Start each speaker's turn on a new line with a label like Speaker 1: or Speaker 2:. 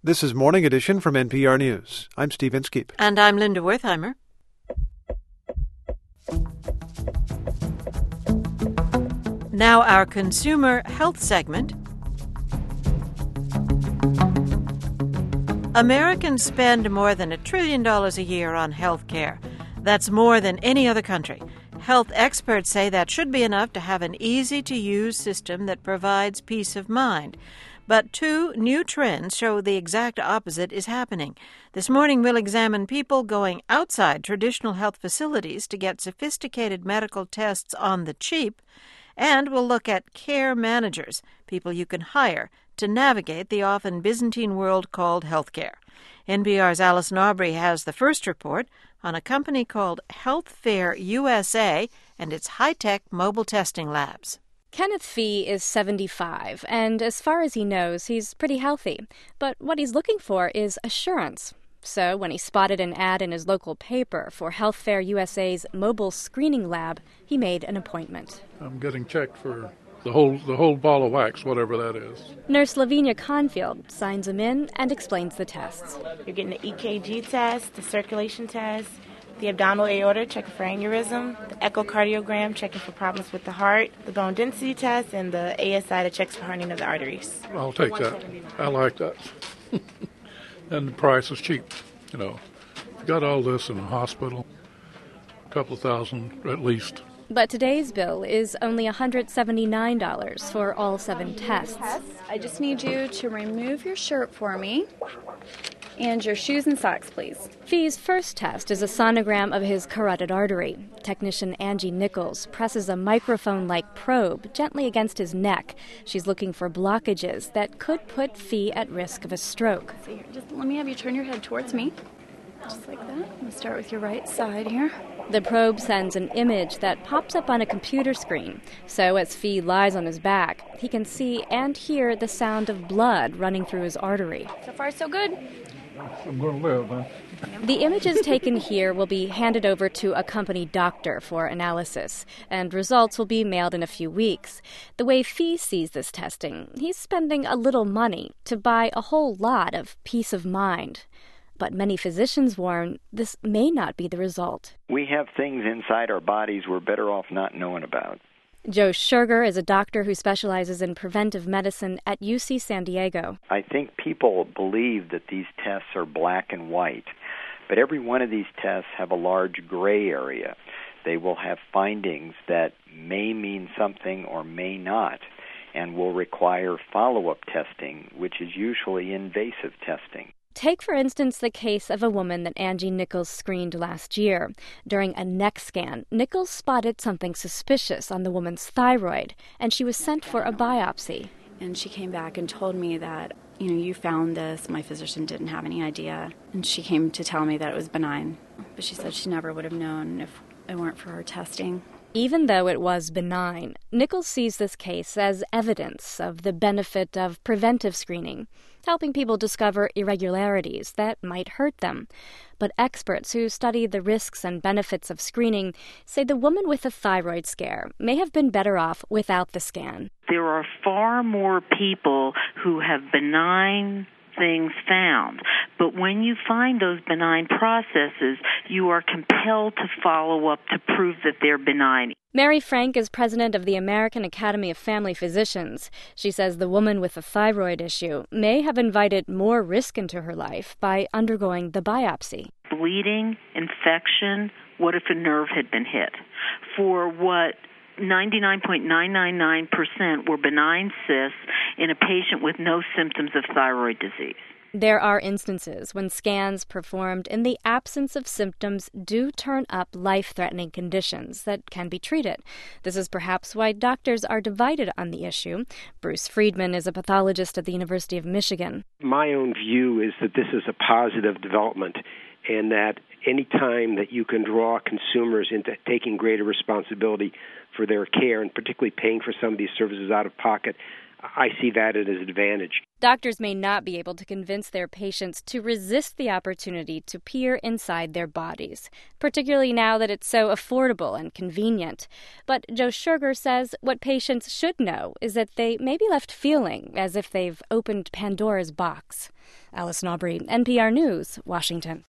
Speaker 1: This is Morning Edition from NPR News. I'm Steve Inskeep.
Speaker 2: And I'm Linda Wertheimer. Now our consumer health segment. Americans spend more than $1 trillion a year on health care. That's more than any other country. Health experts say that should be enough to have an easy-to-use system that provides peace of mind. But two new trends show the exact opposite is happening. This morning we'll examine people going outside traditional health facilities to get sophisticated medical tests on the cheap, and we'll look at care managers, people you can hire to navigate the often Byzantine world called healthcare. NPR's Allison Aubrey has the first report on a company called Health Fair USA and its high-tech mobile testing labs.
Speaker 3: Kenneth Fee is 75, and as far as he knows, he's pretty healthy. But what he's looking for is assurance. So when he spotted an ad in his local paper for Health Fair USA's mobile screening lab, he made an appointment.
Speaker 4: I'm getting checked for the whole ball of wax, whatever that is.
Speaker 3: Nurse Lavinia Confield signs him in and explains the tests.
Speaker 5: You're getting the EKG test, the circulation test, the abdominal aorta, checking for aneurysm, the echocardiogram, checking for problems with the heart, the bone density test, and the ASI that checks for hardening of the arteries.
Speaker 4: I'll take that. I like that. And the price is cheap. You know, you got all this in a hospital, a couple $1,000 at least.
Speaker 3: But today's bill is only $179 for all 7 tests.
Speaker 6: I just need you to remove your shirt for me. And your shoes and socks, please.
Speaker 3: Fee's first test is a sonogram of his carotid artery. Technician Angie Nichols presses a microphone-like probe gently against his neck. She's looking for blockages that could put Fee at risk of a stroke.
Speaker 6: So here, just let me have you turn your head towards me. Just like that. I'm going to start with your right side here.
Speaker 3: The probe sends an image that pops up on a computer screen. So as Fee lies on his back, he can see and hear the sound of blood running through his artery.
Speaker 6: So far, so good.
Speaker 4: I'm going to live, huh?
Speaker 3: The images taken here will be handed over to a company doctor for analysis, and results will be mailed in a few weeks. The way Fee sees this testing, he's spending a little money to buy a whole lot of peace of mind. But many physicians warn this may not be the result.
Speaker 7: We have things inside our bodies we're better off not knowing about.
Speaker 3: Joe Scherger is a doctor who specializes in preventive medicine at UC San Diego.
Speaker 7: I think people believe that these tests are black and white, but every one of these tests have a large gray area. They will have findings that may mean something or may not, and will require follow-up testing, which is usually invasive testing.
Speaker 3: Take, for instance, the case of a woman that Angie Nichols screened last year. During a neck scan, Nichols spotted something suspicious on the woman's thyroid, and she was sent for a biopsy.
Speaker 6: And she came back and told me that, you found this. My physician didn't have any idea. And she came to tell me that it was benign. But she said she never would have known if it weren't for her testing.
Speaker 3: Even though it was benign, Nichols sees this case as evidence of the benefit of preventive screening, helping people discover irregularities that might hurt them. But experts who study the risks and benefits of screening say the woman with a thyroid scare may have been better off without the scan.
Speaker 8: There are far more people who have benign things found. But when you find those benign processes, you are compelled to follow up to prove that they're benign.
Speaker 3: Mary Frank is president of the American Academy of Family Physicians. She says the woman with a thyroid issue may have invited more risk into her life by undergoing the biopsy.
Speaker 8: Bleeding, infection, what if a nerve had been hit? For what 99.999% were benign cysts in a patient with no symptoms of thyroid disease.
Speaker 3: There are instances when scans performed in the absence of symptoms do turn up life-threatening conditions that can be treated. This is perhaps why doctors are divided on the issue. Bruce Friedman is a pathologist at the University of Michigan.
Speaker 9: My own view is that this is a positive development, and that any time that you can draw consumers into taking greater responsibility for their care, and particularly paying for some of these services out of pocket, I see that as an advantage.
Speaker 3: Doctors may not be able to convince their patients to resist the opportunity to peer inside their bodies, particularly now that it's so affordable and convenient. But Joe Sugar says what patients should know is that they may be left feeling as if they've opened Pandora's box. Allison Aubrey, NPR News, Washington.